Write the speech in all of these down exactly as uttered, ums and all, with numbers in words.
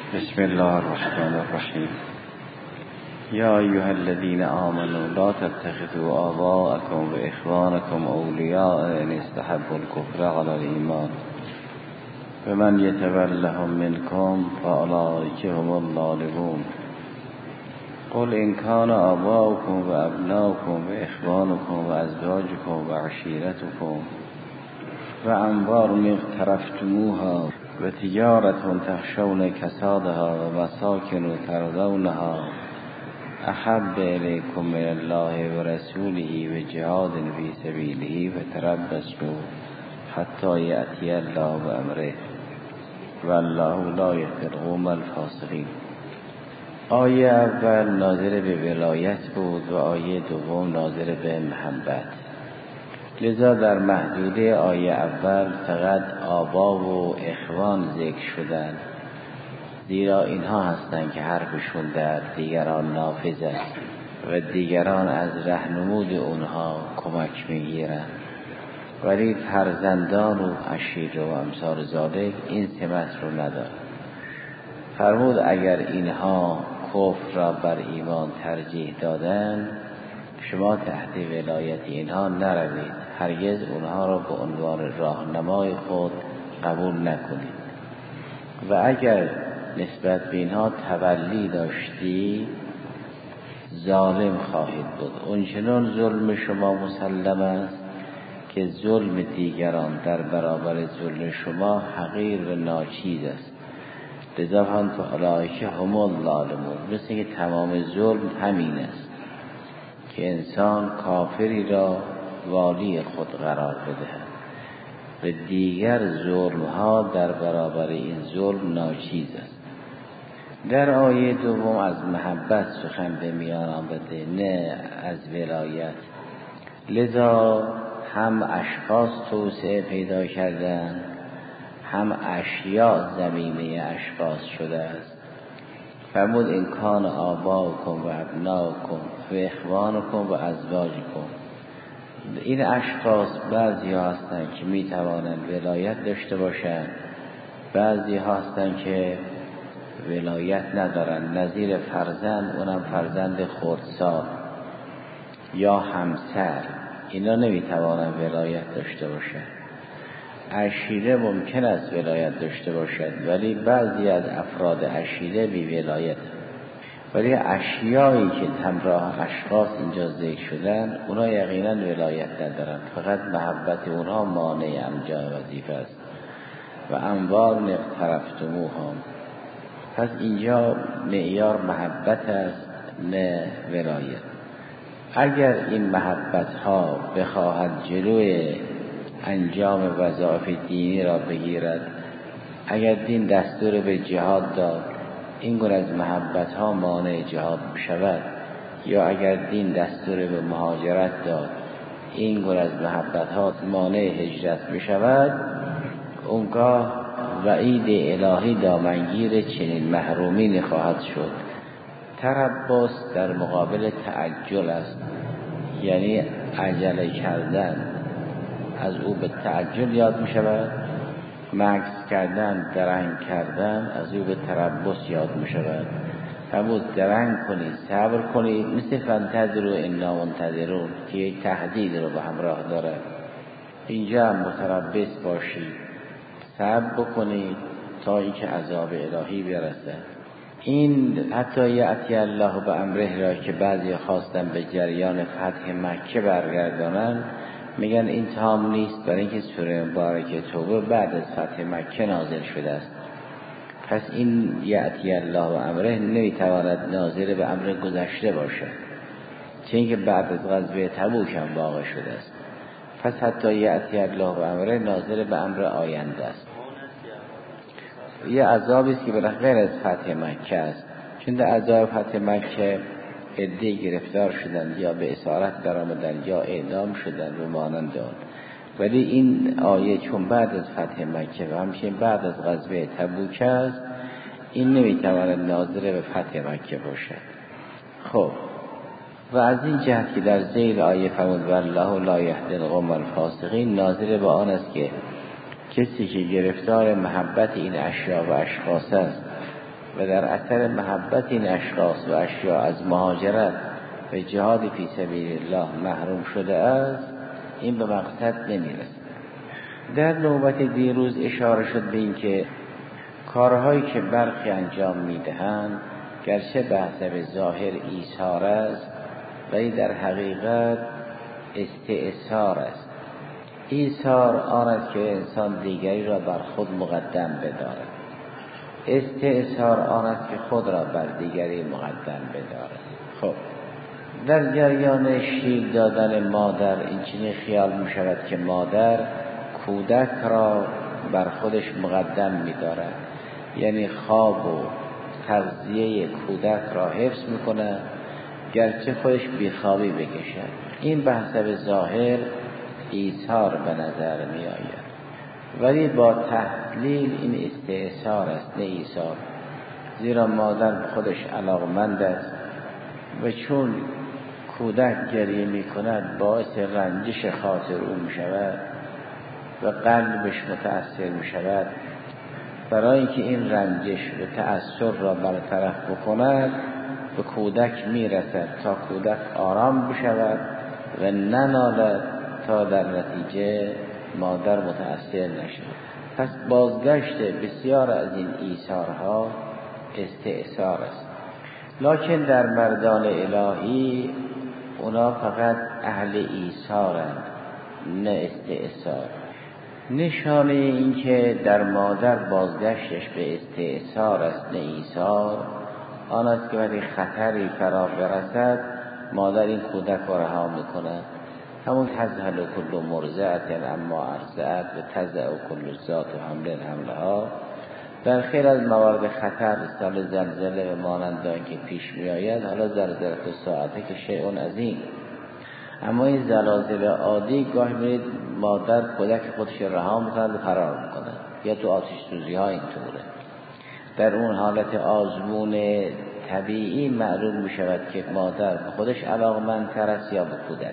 بسم الله الرحمن الرحیم. یا ایها الذین آمنوا لا تتخذوا آباءکم و اخوانکم اولیاء ان استحبوا الکفر علی الایمان و من یتولهم منکم فاولئک هم الظالمون. قل ان کان آباؤکم و ابناؤکم و اخوانکم و ازواجکم و عشیرتکم و اموال اقترفتموها و تجارت تخشون کسادها و مساکن ترضونها احب الیکم من الله و رسوله و جهاد فی سبیله فتربصوا حتی یأتی الله بامره والله لا یهدی القوم الفاسقین. آیه اول ناظر به ولایت بود و آیه دوم ناظر به محبت. لذا در محدوده آیه اول فقط آبا و اخوان ذکر شدن، زیرا اینها هستند که حرفشون در دیگران نافذ است و دیگران از رهنمود اونها کمک میگیرند، ولی فرزندان و عشیره و امثال ذالک این سمت رو ندارد. فرمود اگر اینها کفر را بر ایمان ترجیح دادن، شما تحت ولایت اینها نروید، هرگز اونها را به عنوان راهنمای خود قبول نکنید و اگر نسبت به اینها تولی داشتی ظالم خواهید بود. اونچنان ظلم شما مسلم است که ظلم دیگران در برابر ظلم شما حقیر و ناچیز است. لذا هم تو اولئک هم الظالمون، مثل که تمام ظلم همین است که انسان کافری را والی خود قرار بدهد و دیگر ظلم ها در برابر این ظلم ناچیز است. در آیه دوم از محبت سخن به میان آمده، نه از ولایت. لذا هم اشخاص توسعه پیدا کردن، هم اشیاء زمینه اشخاص شده است. فرمود این کان آباؤکم و ابناؤکم و اخوانکم و ازواجکم. این اشخاص بعضی ها هستند که می توانند ولایت داشته باشند، بعضی ها هستند که ولایت ندارند، نظیر فرزند، اونم فرزند خردسال یا همسر، اینا نمی توانند ولایت داشته باشند. عشیره ممکن است ولایت داشته باشد، ولی بعضی از افراد عشیره بی ولایت، ولی اشیایی که همراه اشخاص اینجا ذکر شدن اونا یقینا ولایت ندارن، فقط محبت اونا مانع انجام وظیفه است. و اموال اقترفتموها، پس اینجا معیار محبت است نه ولایت. اگر این محبت ها بخواهد جلوی انجام وظایف دینی را بگیرد، اگر دین دستور به جهاد داد، این گونه از محبت ها مانع جهاد بشود، یا اگر دین دستور به مهاجرت داد، این گونه از محبت ها مانع هجرت بشود، اونگاه وعید الهی دامنگیر چنین محرومین خواهد شد. تربص در مقابل تعجل است، یعنی عجله کردن، از او به تعجل یاد می شود. مکث کردن، درنگ کردن، از او به تربص یاد می شود. فرمود درنگ کنید، صبر کنید، مثل فانتظروا انا منتظرون که یک تهدید رو به همراه داره. اینجا هم متربص باشید، صبر بکنید تا اینکه عذاب الهی برسد. این حتی یأتی الله به امره را که بعضی خواستن به جریان فتح مکه برگردانن، میگن این تام نیست، برای اینکه سوره مبارکه توبه بعد از فتح مکه نازل شده است. پس این یأتی الله و امره نمیتواند ناظر به امر گذشته باشد، چون که بعد از غزوه تبوک هم واقع شده است. پس حتی یأتی الله و امره ناظر به امر آینده است. یه عذابی است که غیر از فتح مکه است، چون در عذاب فتح مکه عده گرفتار شدند یا به اسارت درآمدند یا اعدام شدند و مانند آن. ولی این آیه چون بعد از فتح مکه و همچنین بعد از غزوه تبوک است، این نمیتواند ناظر به فتح مکه باشد. خب و از این جهت که در ذیل آیه فرمود والله لا یهدی القوم الفاسقین، ناظر به آن است که کسی که گرفتار محبت این اشیاء و اشخاص است و در اثر محبت این اشخاص و اشیاء از مهاجرت و جهاد فی سبیل الله محروم شده است، این به مقصد نمیرسد. در نوبت دیروز اشاره شد به این که کارهایی که برخی انجام میدهند گرچه به حسب ظاهر ایثار است ولی در حقیقت استئثار است. ایثار آن است که انسان دیگری را بر خود مقدم بدارد، استئثار آن است که خود را بر دیگری مقدم بدارد. خب در جریان شیر دادن مادر این چنین خیال می شود که مادر کودک را بر خودش مقدم می دارد، یعنی خواب و تغذیه کودک را حفظ می کند گرچه خودش بیخوابی بکشد. این به حسب ظاهر ایثار به نظر می آید، ولی با تحلیل این استئثار است نه ایثار، زیرا مادر به خودش علاقمند است و چون کودک گریه می کند باعث رنجش خاطر او می شود و قلبش متأثر می شود. برای اینکه این رنجش و تأثر را برطرف بکند به کودک می رسد تا کودک آرام بشود و ننالد تا در نتیجه مادر متأثر نشود. پس بازگشت بسیار از این ایثارها استئثار است، لکن در مردان الهی اونا فقط اهل ایثارند نه استئثار. نشانه این که در مادر بازگشتش به استئثار است نه ایثار آن است که وقتی خطری فرا برسد مادر این کودک را رها میکند. همون تذهل کل مرضعة اما ارضعت و تضع کل ذات حمل حملها. در خیلی از موارد خطر مثل زلزله و مانند آن که پیش می آید، حالا زلزله ساعته که شیء عظیم، اما این زلازل عادی گاهی میرید مادر کودک خودش رها میکند و فرار میکنه، یا تو آتش سوزی ها اینطوره. در اون حالت آزمون طبیعی معلوم میشود که مادر به خودش علاقمندتر است یا به کودک.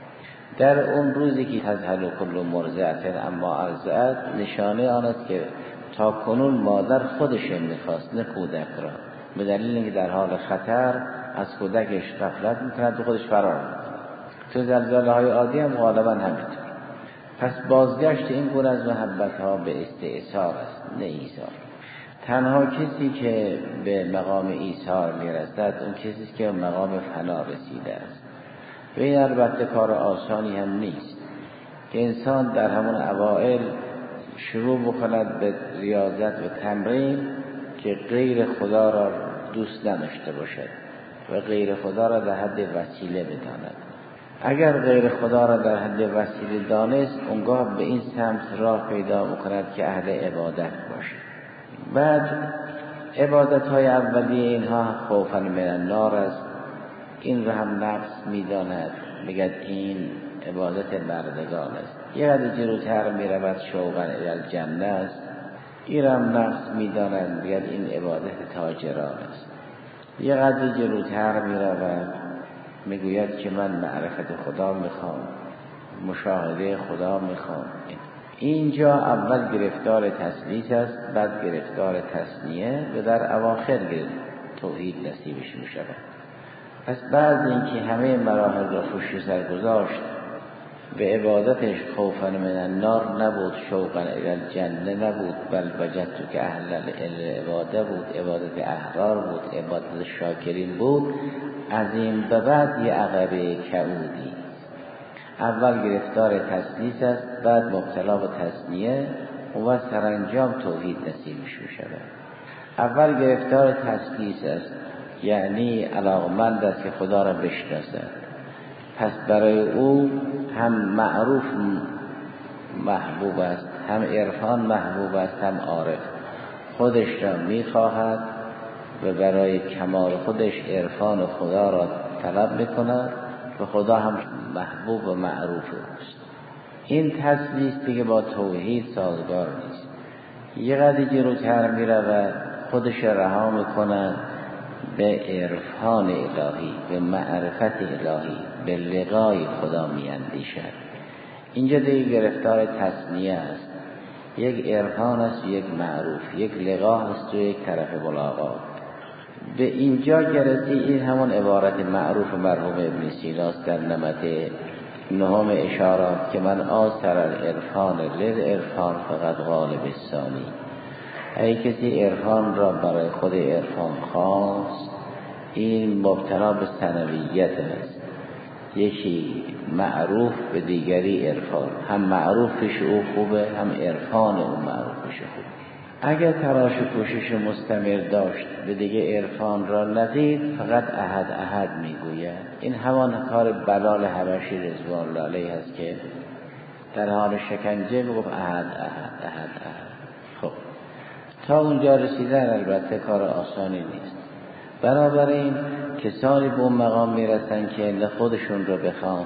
در اون روزی که تذهل کل مرضعة اما ارضعت، نشانه آن است که تا کنون مادر خودش میخواست نه کودک را، به دلیل اینکه در حال خطر از کودکش غفلت میکند و خودش فرار میکند. تو زلزله های عادی هم غالبا همینطور. پس بازگشت این گونه از محبت ها به استئثار است نه ایثار. تنها کسی که به مقام ایثار میرسد اون کسی است که مقام فنا رسیده است و این البته کار آسانی هم نیست که انسان در همون اوائل شروع بکند به ریاضت و تمرین که غیر خدا را دوست نداشته باشد و غیر خدا را در حد وسیله بداند. اگر غیر خدا را در حد وسیله دانست اونگاه به این سمت راه پیدا میکند که اهل عبادت باشد. بعد عبادت های اولیه اینها خوفا من النار است، این را هم نفس میداند، میگد این عبادت مردگان است. یه قدر جلوتر میرود شوقا الی الجنه است، این را هم نفس میداند، میگد این عبادت تاجران است. یه قدر جلوتر میرود میگوید که من معرفت خدا میخوام، مشاهده خدا میخوام. اینجا اول گرفتار تثلیث است، بعد گرفتار تثنیه و در اواخر توحید نصیبش میشود. پس بعد اینکه همه مراحل را پشت سر گذاشت، به عبادتش خوفا من النار نبود، شوقا الی الجنه نبود، بل وجدت که اهل العباده بود، عبادت احرار بود، عبادت شاکرین بود. از این به بعد یه عقبه کعودی، اول گرفتار تثلیث است، بعد مبتلا به تثنیه و سرانجام توحید نصیبش می‌شود. اول گرفتار تثلیث است، یعنی علاقمند است که خدا را بشناسد، پس برای او هم معروف محبوب است، هم عرفان محبوب است، هم عارف. خودش را میخواهد و برای کمال خودش عرفان خدا را طلب میکند و خدا هم محبوب و معروف است. این تثلیث دیگه با توحید سازگار نیست. یه قدر جلوتر میرود، خودش رها میکند به عرفان الهی، به معرفت الهی، به لقای خدا میاندیشد. اینجا دیگه گرفتار تثنیه است، یک عرفان است و یک معروف، یک لقاح است و یک طرف ملاقات. به اینجا گرسی این همون عبارت معروف مرحوم ابن سیناست در نمط نهم اشارات که من آثر العرفان للعرفان فقط غالب الثانی. اگه کسی عرفان را برای خود عرفان خواست، این مبتلا به ثانویت است، یکی معروف به دیگری عرفان، هم معروف پیش او خوبه هم عرفان او معروف پیش خوبه. اگر تلاش و کوشش مستمر داشت به دیگه عرفان را ندید، فقط احد احد میگوید. این همان کار بلال حبشی رضوان الله علیه است که در حال شکنجه میگفت احد احد احد احد. خب تا اونجا رسیدن البته کار آسانی نیست. بنابراین کسانی به اون مقام میرسن که نه خودشون رو بخوان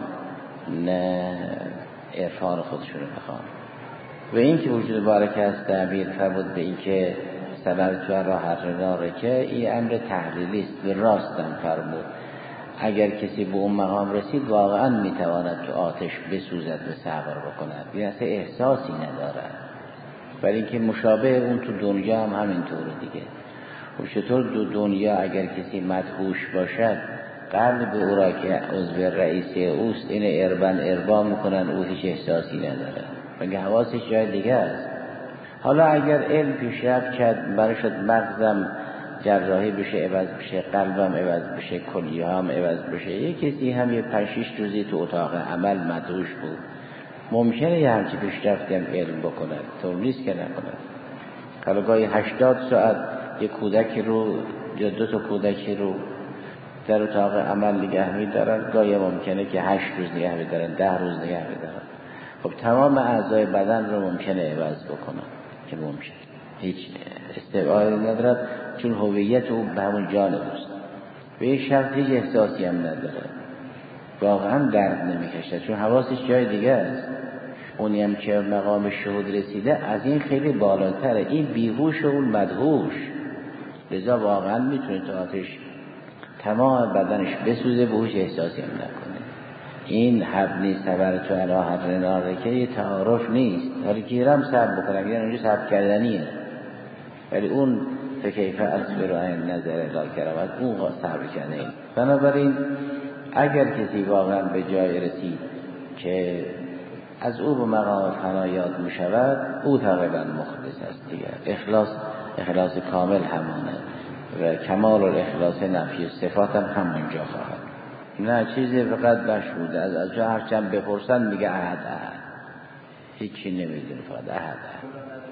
نه عرفان خودشون رو بخوان. و این که وجود بارکه است تعبیر فرمود به این که سبب تو راه هر که این امر تحلیلی است، به راستم فرمود. اگر کسی به اون مقام رسید واقعا میتواند تو آتش بسوزد و صبر بکند، این اصلا احساسی ندارد. برای اینکه مشابه اون تو دنیا هم همینطوره دیگه. و چطور دو دنیا اگر کسی مدهوش باشد قلب او را که عضو رئیس اوست این اربن اربا میکنن، او هیچ احساسی نداره، مگه حواسش جای دیگه است. حالا اگر علم پیشرفت کرد برای شد مغزم جراحی بشه عوض بشه، قلبم عوض بشه، کلیه هم عوض بشه، یک کسی هم یه پنج شش روزی تو اتاق عمل مدهوش بود، ممکنه یه همچی پیشرفتی هم علم بکنه، طور نیست که نکنه. حالا گاهی هشتاد ساعت یه کودکی رو یا دو تا کودکی رو در اتاق عمل نگه می‌دارن، گاهی ممکنه که هشت روز نگه می‌دارن، ده روز نگه می‌دارن. خب تمام اعضای بدن رو ممکنه عوض بکنن که ممکنه هیچ استعدادی ندارد، چون هویت او به همون جان اوست. به این شرط هیچ احساسی هم نداره، واقعا درد نمی‌کشه، چون حواسش جای دیگه است. اونی هم که مقام شهود رسیده از این خیلی بالاتره، این بیهوش و اون مدهوش، لذا واقعا میتونه تو آتش تمام بدنش بسوزه به هیچ احساسی هم نکنه. این حب نیست صبر تو علی هر ناره که یه تعارف نیست، ولی گیرم صبر بکنم یعنی اونجا صبر کردنیه، ولی اون فکیفه اصبر و این نظر الا کرامت اون صبر کردنیه. بنابراین اگر کسی واقعا به جای رسید که از او به مقام فنا یاد می شود، او تقریبا مخلص است دیگر. اخلاص اخلاص کامل همانه و کمال الاخلاص نفی صفات هم همونجا خواهد. نه چیزی فقط مشهوده از از جا هرچند بپرسن میگه احد احد، هیچی نمیدونه، فقط احد احد.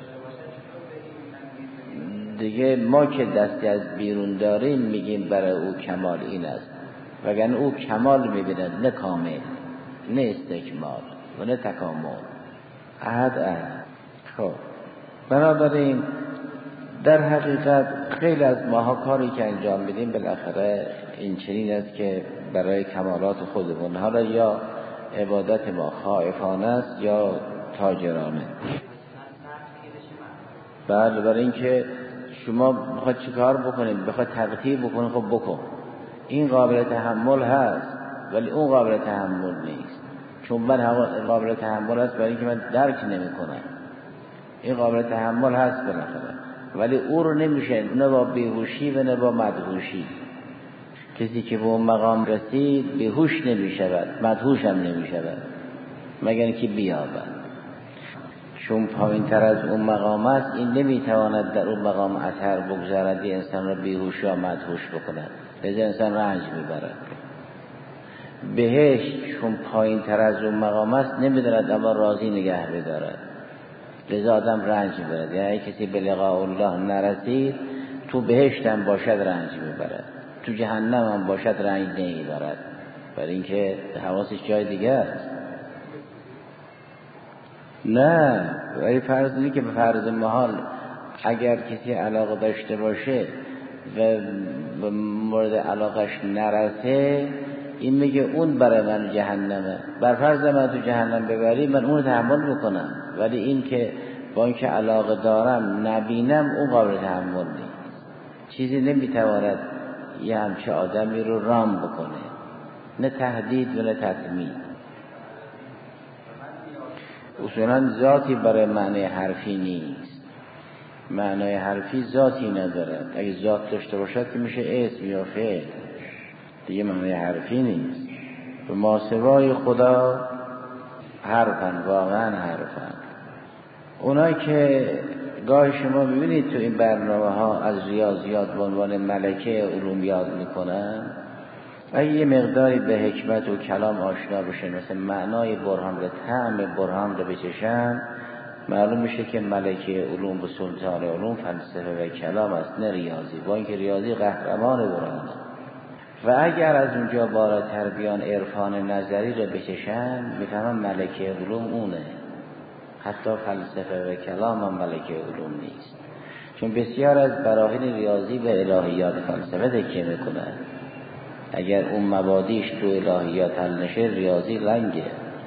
دیگه ما که دستی از بیرون داریم میگیم برای او کمال این است، وگرنه او کمال میبیند، نه کامل، نه استکمال و نه تکامل، احد احد. خب بنابراین در حقیقت خیلی از ماها کاری که انجام میدیم بالاخره این چنین است که برای کمالات خودمون، حالا یا عبادت ما خائفانه است یا تاجرانه. بله، برای اینکه شما بخواد چی کار بکنید، بخواد تقطیع بکنید، خب بکن، این قابل تحمل هست ولی اون قابل تحمل نیست، چون من قابل تحمل هست برای اینکه من درک نمی کنم، این قابل تحمل هست بالاخره، ولی او رو نمیشه نه با بیهوشی و نه با مدهوشی. کسی که به اون مقام رسید بیهوش نمی شود، مدهوش هم نمی شود مگر اینکه بیابد، چون پایین تر از اون مقام است این نمی تواند در اون مقام اثر بگذارد یه انسان را بیهوش یا مدهوش بکند، لذا انسان رنج میبرد. بهشت چون پایین تر از اون مقام است نمیداند اما راضی نگه بدارد، لذا آدم رنج میبرد. یعنی کسی به لقاء الله نرسید تو بهشت هم باشد رنج میبرد، تو جهنم هم باشد رنج نمیبرد، برای اینکه حواسش جای دیگه است. نه، ولی فرض اینه که به فرض محال اگر کسی علاقه داشته باشه و مورد علاقش نرسه، این میگه اون برای من جهنمه، بر فرض من تو جهنم ببری من اون رو تحمل میکنم، ولی این که با اینکه علاقه دارم نبینم اون قابل تحمل نیست. چیزی نمیتواند یه همچه آدمی رو رام بکنه، نه تهدید و نه تطمین. اصولا ذاتی برای معنی حرفی نیست. معنی حرفی ذاتی ندارد. اگه ذات داشته باشد که میشه اسم یا فعل، دیگه معنی حرفی نیست. به ما سوای خدا حرفن، واقعا حرفن. اونایی که گاهی شما میبینید تو این برنامه ها از ریاضیات به عنوان ملکه علوم یاد میکنن، اگه یه مقداری به حکمت و کلام آشنا بشن، مثل معنای برهان و طعم برهان رو بچشن، معلوم میشه که ملکه علوم و سلطان علوم فلسفه و کلام است، نه ریاضی. با اینکه ریاضی قهرمان برهانه. و اگر از اونجا بالاتر بیان عرفان نظری رو بچشن، میفهمن ملکه علوم اونه. حتی فلسفه و کلام هم ملکه علوم نیست، چون بسیار از براهین ریاضی به الهیات فلسفه تکیه میکنه. اگر اون مبادیش تو الهیات حل نشه، ریاضی لنگه.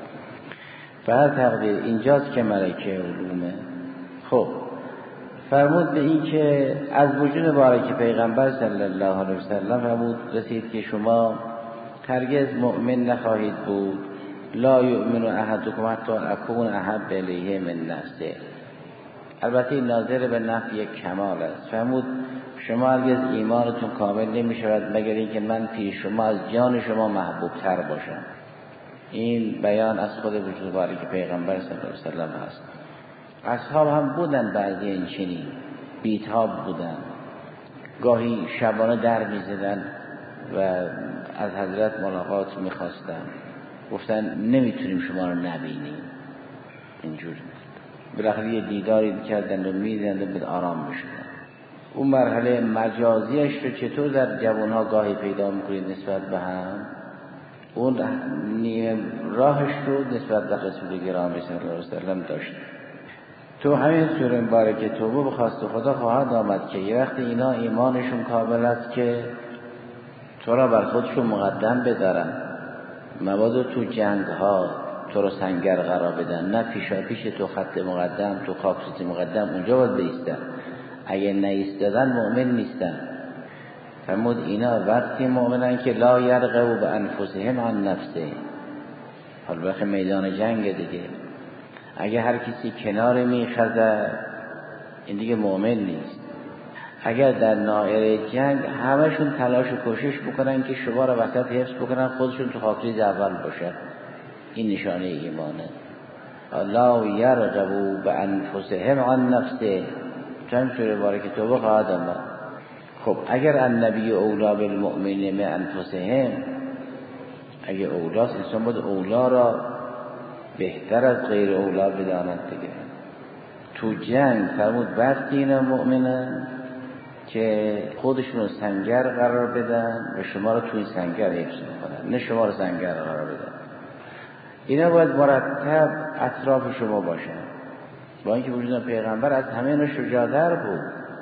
به هر تقدیر اینجاست که ملکه علومه. خب فرمود به این که از وجود مبارک پیغمبر صلی الله علیه وسلم فرمود رسید که شما هرگز مؤمن نخواهید بود. لا یؤمن احدکم حتی اکون احب الیه من نفسه. البته این ناظر به نفی کمال است. فرمود شما هرگز ایمانتون کامل نمی شود مگر اینکه من پیش شما از جان شما محبوب تر باشم. این بیان از خود وجود مبارک پیغمبر صلی الله علیه وسلم هست. اصحاب هم بودن بعضی این چنین بیتاب بودن، گاهی شبانه در می زدن و از حضرت ملاقات می خواستن. گفتن نمیتونیم شما رو نبینیم. اینجور بالاخره یه دیداری کردن و میدن و به آرام بشدن. اون مرحله مجازیش رو چطور در جوانها گاهی پیدا میکنید نسبت به هم؟ اون راهش رو نسبت به رسول گرامی صلی الله علیه وسلم داشت. تو همین سوره مبارکه توبه بخواست خدا خواهد آمد که یه وقت اینا ایمانشون کامل است که تو را بر خودشون مقدم بدارن، مبادا تو جنگ ها تو رو سنگر قرار بدن، نه پیشا پیش تو خط مقدم، تو خاکسیت مقدم اونجا باید بیستن. اگه نیستدن مؤمن نیستن. فرمود اینا وقتی مؤمنن که لا یرغبوا بانفسهم عن نفسه. حالا بخی میدان جنگ دیگه، اگه هر کسی کنار میخزه این دیگه مؤمن نیست. اگر در ناحیه جنگ همشون تلاش و کوشش بکنن که شما رو وسط حفظ بکنن، خودشون تو خاکریز اول باشن، این نشانه ایمانه. لا یرغبوا بانفسهم عن نفسه. چند سوره مبارکه توبه خواهد آمد. خب اگر النبی اولا بالمؤمنین من انفسهم، اگه اولاست انسان باید اولا را بهتر از غیر اولا بداند دیگه. تو جنگ فرمود وقتی اینا مؤمنن که خودشون رو سنگر قرار بدن و شما رو تو این سنگر حفظ میکنن، نه شما رو سنگر قرار بدن. اینا باید مرتب اطراف شما باشن. با اینکه وجود پیغمبر از همه اینا شجاع‌تر بود،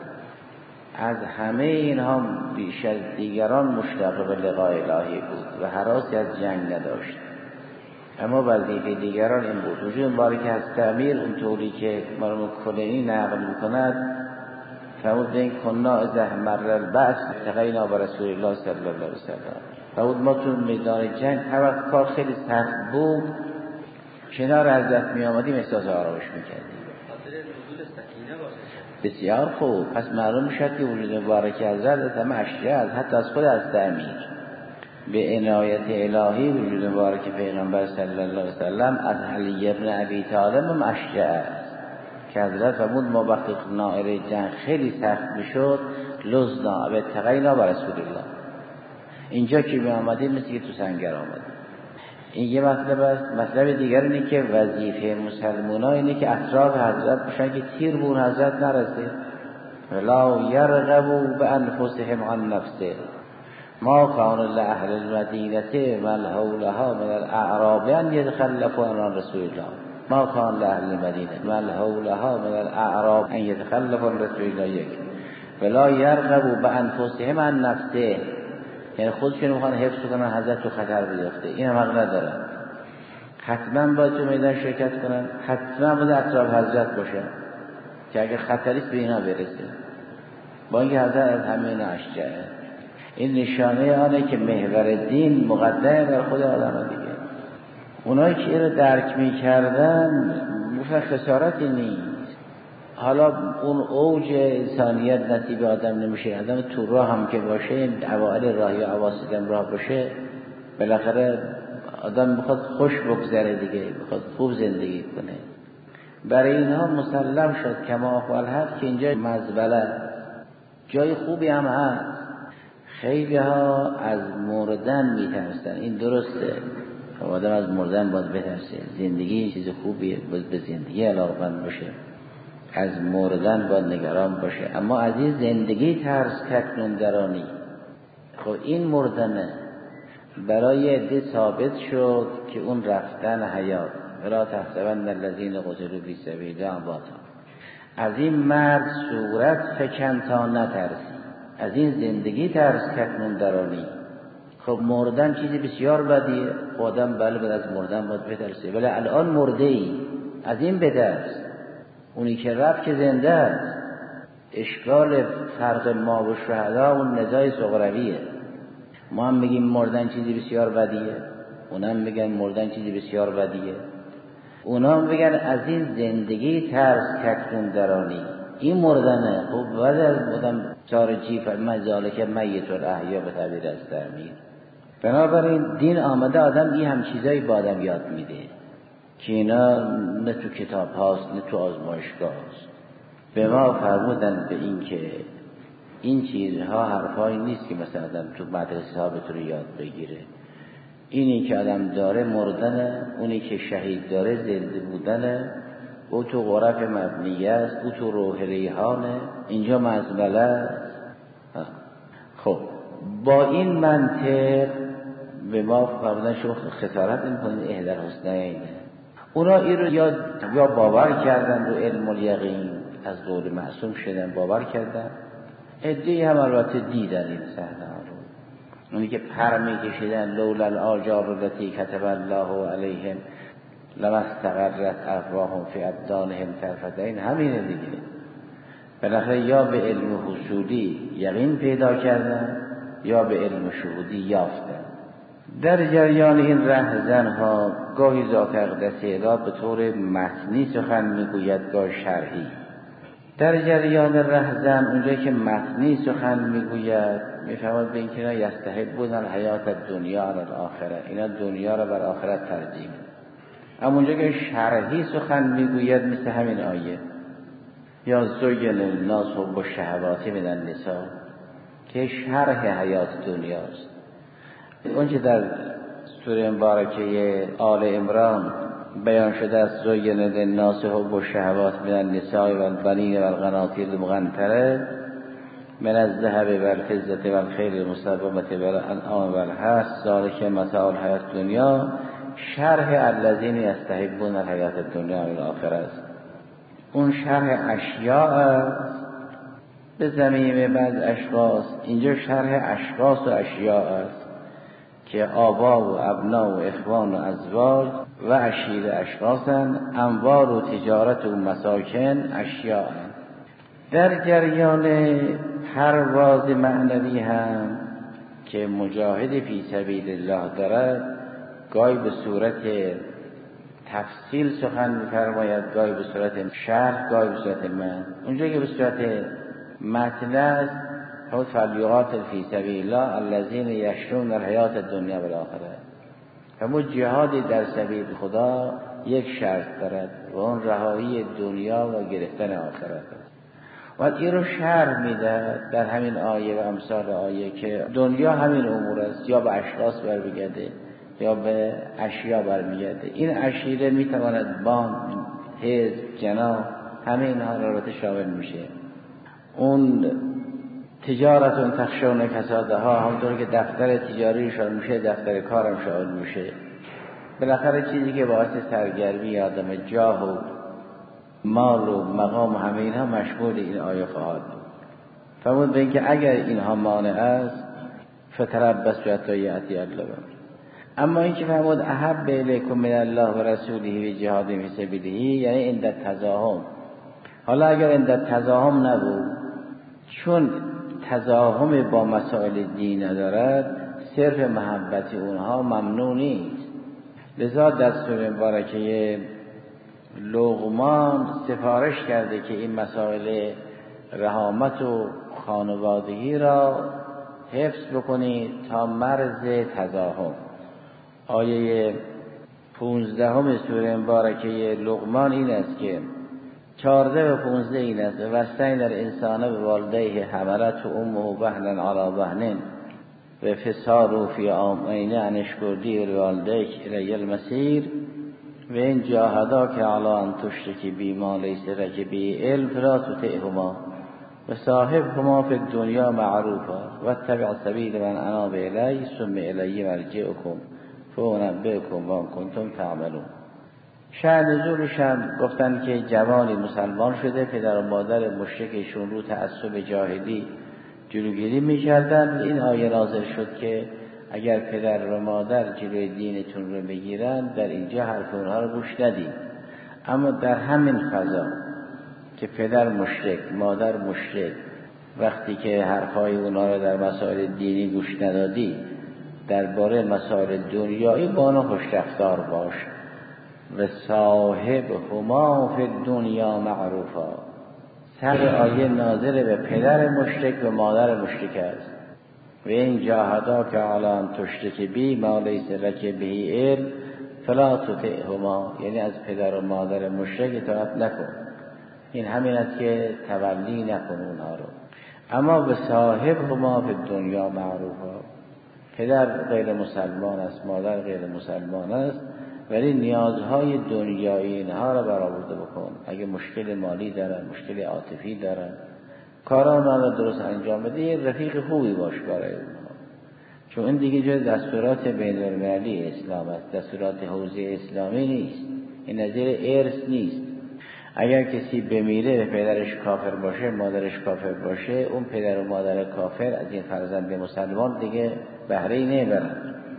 از همه اینها بیش از دیگران مشتاق به لقاء الهی بود و هراسی از جنگ نداشت. اما وظیفه دیگران این بود. وجود مبارک از تعمیر اونطوری که مرحوم کلینی نقل میکند فرمود این کنا از مر البعث التقینا با رسول الله صلی الله علیه وسلم. فرمود ما تو میدان جنگ هر وقت کار خیلی سخت بود کنار حضرت می آمدیم احساس آرامش میکردیم. بسیار خوب. پس معلوم شد که وجود مبارک حضرت از همه اشیاء از حتی از خود از تعمیر به عنایت الهی وجود مبارک پیغمبر صلی الله علیه وسلم از علی ابن ابی طالب هم اشیاء است که حضرت فرمود ما وقتی نائره جنگ خیلی سخت میشد لزنا و اتقینا با رسول الله. اینجا که می آمدیم مثل که تو سنگر آمدیم. این یه مطلب است. مطلب دیگر اینه که وظیفه مسلمان ها اینه که اطراف حضرت بشن که تیر به اون حضرت نرسه. لا یرغبوا بانفسهم عن نفسه. ما کان لأهل المدینه من حولها من الاعراب ان يتخلفوا عن رسول الله. ما کان لأهل المدینه من حولها من الاعراب ان يتخلفوا عن رسول الله. یک ولا یرغبوا بانفسهم عن نفسه، یعنی خودشون میخوان حفظ کنن حضرت تو خطر بیفته. این هم حق ندارن. حتما باید تو میدان شرکت کنن، حتما باید اطراف حضرت باشن که اگر خطریست به اینا برسه. با اینکه حضرت از همین اشجعه. این نشانه آنه که محور دین مقدمه بر خود آدم دیگه. اونایی که این رو درک میکردن گفتن خسارتی نیست. حالا اون اوج انسانیت نصیب آدم نمیشه، آدم تو راه هم که باشه، اوائل راه یا اواسط راه باشه، بالاخره آدم میخواد خوش بگذره دیگه، میخواد خوب زندگی کنه. برای اینها مسلم شد کما احوال هست که اینجا مزبله، جای خوبی هم هست. خیلی ها از مردن میترسن، این درسته، آدم از مردن باید بترسه. زندگی چیز خوبیه، باید به زندگی علاقمند باشه، از مردن باید نگران باشه. اما از این زندگی ترس ککنون درانی. خب این مردنه برای عده ثابت شد که اون رفتن حیات، ولا تحسبن الذین قتلوا فی سبیل الله امواتا. از این مرد صورت فکن تا نترسی، از این زندگی ترس ککنون درانی. خب مردن چیزی بسیار بدیه، آدم بله بعد از مردن باید بترسه، ولی الان مرده ای، از این بترس. اونی که رفت که زنده است. اشکال فرق ما و شهدا اون نزاع صغرویه. ما هم میگیم مردن چیزی بسیار بدیه، اونم میگن مردن چیزی بسیار بدیه. اونا هم بگن از این زندگی ترس ککنون درانی. این مردنه. خب بعد از مردن چار جیف مزاله که میت الاحیا به تعبیر از تعمیر. بنابراین دین آمده آدم این هم چیزایی با آدم یاد میده که اینا نه تو کتاب هاست نه تو آزمایشگاه هاست. به ما فرمودن به این که این چیزها حرفایی نیست که مثلا آدم تو مدرسه ها بتونه یاد بگیره. اینی که آدم داره مردنه، اونی که شهید داره زنده بودنه، او تو غرف مبنیه است، او تو روح ریحانه، اینجا مزبله. خب با این منطق به ما فرمودن شما خسارت نمی‌کنید، احدر حسنین. اونا این رو یا, یا باور کردن رو علم الیقین، از قول معصوم شدن باور کردن. عده‌ای هم البته دیدن این صحنه رو، اونی که پر می‌کشیدن لولا الاجار التي کتب الله علیهم لما استقرت افواههم فی ابدانهم طرفت عین. همینه دیگه. بالاخره یا به علم حصولی یقین پیدا کردن یا به علم شهودی یافتن. در جریان این رهزن‌ها گاهی ذات اقدس اله به طور متنی سخن میگوید، گاه شرحی. در جریان رهزن اونجایی که متنی سخن میگوید میفهمد به این که یستحبون الحیات دنیا علی الاخره، اینا دنیا را بر آخرت ترجیح میدن. اما اونجا که شرحی سخن میگوید مثل همین آیه یا زین الناس حب الشهوات من النساء که شرح حیات دنیاست. اونچه در سوره مبارکه آل عمران بیان شده است زین للناس حب الشهوات من النساء والبنین والقناطیر المقنطره من الذهب والفضة والخیل المسومة والانعام والحرث ذلک متاع الحیاة الدنیا شرح الذین یستحبون الحیاة الدنیا والآخرة است. اون شرح اشیاء است به زمین بعض اشخاص. اینجا شرح اشخاص و اشیاء است که آبا و ابنا و اخوان و ازواج و عشیر اشخاصن، انوار و تجارت و مساکن اشیاء. در جریان پرواز معنوی هم که مجاهد فی سبیل الله دارد گاهی به صورت تفصیل سخن می‌فرماید، گاهی به صورت شرح، گاهی به صورت متن. اونجا که به صورت متن است حوت فلیقات فی سبیل الله الذین یشرون الحیات الدنیا بالآخره. همون جهادی در سبیل خدا یک شرط دارد و اون رهایی دنیا و گرفتن آخرت است. و این رو شرح میده در همین آیه و امثال آیه که دنیا همین امور است، یا به اشخاص برمیگرده یا به اشیا برمیگرده. این عشیره میتواند بان، حزب، جناح، همه اینها را شامل میشه. اون تجارت اون تخشون کساده ها همونطور که دفتر تجاری شامل میشه دفتر کارم شامل میشه. بالاخره چیزی که باعث سرگرمی آدم جاه و مال و مقام و همه اینها مشمول این آیه خواهد بود. فرمود به این که اگر اینها مانع است فتربصوا حتی یأتی الله. اما این که فرمود احب الیکم من الله و رسوله و جهاد فی سبیله، یعنی عند تزاحم. حالا اگر عند تزاحم نبود، چون تزاحم با مسائل دین ندارد، صرف محبت اونها ممنوع نیست. لذا در سوره مبارکه لقمان سفارش کرده که این مسائل رحامت و خانوادگی را حفظ بکنید تا مرز تزاحم. آیه پونزدهم سوره مبارکه لقمان این است که چهارده و پونزده این است: وصینا الانسان بوالدیه حملته امه وهنا علی وهن و فصاله فی عامین ان اشکر لی ولوالدیک الی المصیر و ان جاهداک علی ان تشرک بی ما لیس لک به علم فلا تطعهما و صاحبهما فی الدنیا معروفا و اتبع سبیل من اناب الی ثم الی مرجعکم فانبئکم بما کنتم تعملون. شأن نزولش هم گفتن که جوانی مسلمان شده، پدر و مادر مشرکشون رو تعصب جاهلی جلوگیری می‌کردن. این آیه نازل شد که اگر پدر و مادر جلوی دینتون رو بگیرن در اینجا حرف اونها رو گوش ندید. اما در همین فضا که پدر مشرک، مادر مشرک، وقتی که حرفای اونها رو در مسائل دینی گوش ندادی، درباره مسائل دنیایی با اونها خوش رفتار باش. و صاحب هما فی الدنیا معروفا. سر آیه ناظر به پدر مشرک و مادر مشرک است. و این جاهداک علی ان تشرک بی ما لیس لک به علم فلا تطعهما، یعنی از پدر و مادر مشرک اطاعت نکن. این همین است که تولی نکن اونها رو. اما به صاحب هما فی الدنیا معروفا، پدر غیر مسلمان است، مادر غیر مسلمان است، ولی نیازهای دنیایی اینها را برآورده بکن. اگه مشکل مالی دارن، مشکل عاطفی دارن، کارا اونها را درست انجام بده، یه رفیق خوبی باش برای اونها. چون این دیگه جای دستورات بین المللی اسلام است، دستورات حوزه اسلامی نیست، این نظیر ارث نیست. اگر کسی بمیره و پدرش کافر باشه، مادرش کافر باشه، اون پدر و مادر کافر از این فرزند مسلمان دیگه بهره‌ای نمیبرن.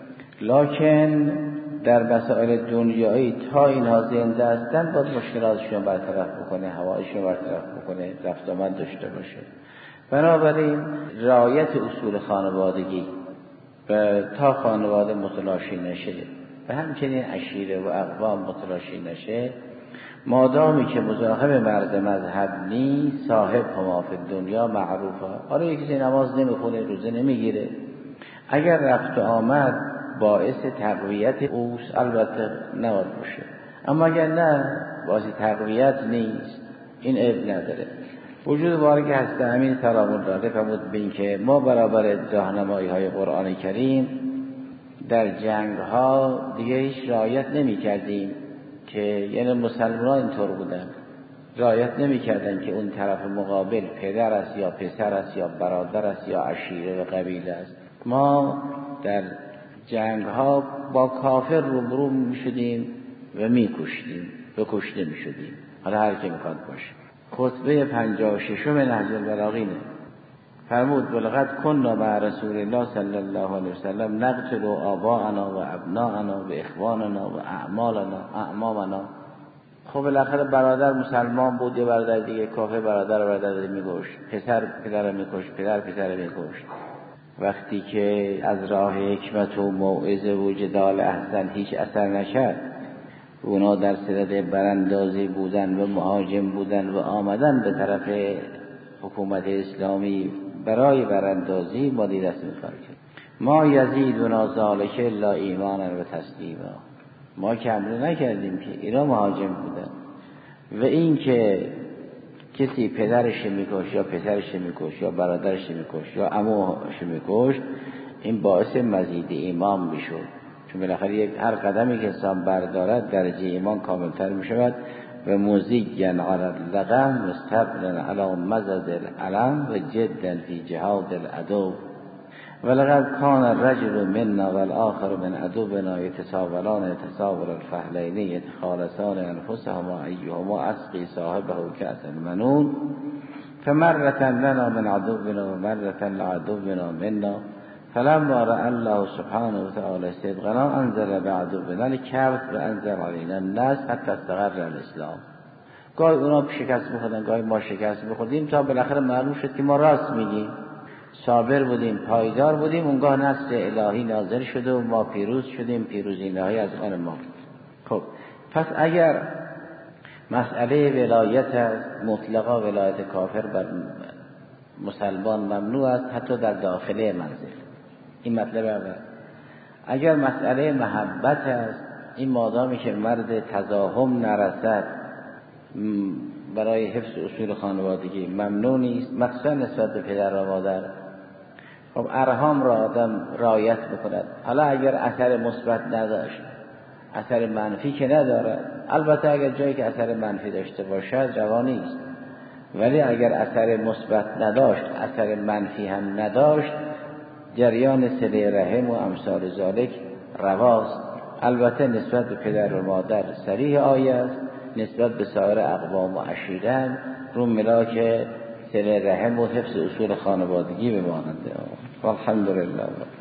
لکن در مسائل دنیایی تا اینها زنده هستن باید مشکلاتشون برطرف بکنه، هوایشون برطرف بکنه، رفت آمد داشته باشه. بنابراین رعایت اصول خانوادگی و تا خانواده متلاشی نشه و همچنین عشیره و اقوام متلاشی نشه، مادامی که مزاحم مرد مذهب نیست، صاحب هما فی دنیا معروفه. حالا یک کسی نماز نمیخونه، روزه نمیگیره، اگر رفت و آمد باعث تقویت اوست، البته نباید باشه. اما اگر نه باعث تقویت نیست، این عیب نداره. وجود بارک هست امین سلام الله فرمود بین که ما برابر راهنمایی های قرآن کریم در جنگ ها دیگه هیچ رعایت نمی کردیم، که یعنی مسلمان اینطور بودن، رعایت نمی کردن که اون طرف مقابل پدر است یا پسر است یا برادر است یا عشیره و قبیله است. ما در جنگ ها با کافر روبرو می شدیم و می کشتیم و کشته می شدیم، حالا هر کی میخواد باشه. خطبه پنجاه و ششم نهج البلاغینه فرمود ولقد کنا مع رسول الله صلی الله علیه وسلم نقتل آباءنا و ابناءنا و اخواننا و اعمالنا اعمامنا. خب بالاخره برادر مسلمان بود، یه برادر دیگه کافر برادر برادر میگوشت، پسر پدر میکشت، پدر پسر میکشت. وقتی که از راه حکمت و موعظه و جدال احسن هیچ اثر نشد، اونا در صدد براندازی بودن و مهاجم بودن و آمدن به طرف حکومت اسلامی برای براندازی، ما دیگه دست می‌خوایم. ما یزیدنا ذالک الا ایمانا و تسلیما. ما کمرو نکردیم که اینا مهاجم بودن. و این که کسی پدرش میکش یا پسرش میکش یا برادرش میکش یا عموش میکش، این باعث مزید ایمان میشد. چون بالاخره یک هر قدمی که انسان بردارد درجه ایمان کاملتر میشود. و مزیگن علی اللقم مستبلن علی مزد العلم و جدا فی جهاد العدو. ولقد کان الرجل منا والآخر من عدونا يتساولان تساول الفحلین يتخالصان انفسهما ایهما اسقی صاحبه کأس المنون فمرة لنا من عدونا ومرة لعدونا منا فلما رأى الله سبحانه وتعالى صدقنا انزل بعدونا الكبت و انزل علينا الناس حتى استقر الاسلام. گاهی اونا شکست می‌خوردن، گاهی ما شکست می‌خوردیم، تا بالاخره معلوم شد که ما راست میگیم، صابر بودیم، پایدار بودیم. اونگاه نصر الهی نازل شده و ما پیروز شدیم، پیروزی الهی از آن ما. خب پس اگر مسئله ولایت است، مطلقا ولایت کافر بر مسلمان ممنوع است حتی در داخله منزل. این مطلب اول. اگر مسئله محبت است، این مادامی که مرد تزاحم نرسد برای حفظ اصول خانوادگی ممنوع نیست، مخصوصا نسبت به پدر و مادر. خب ارحام را آدم رعایت بکند. حالا اگر اثر مثبت نداشت، اثر منفی که ندارد، البته اگر جایی که اثر منفی داشته باشد روا نیست، ولی اگر اثر مثبت نداشت، اثر منفی هم نداشت، جریان صله رحم و امثال ذالک رواست. البته نسبت به پدر و مادر صریح آیه است، نسبت به سایر اقوام و عشیره هم رو ملاک صله رحم و حفظ اصول خانوادگی بمانند. والحمدلله.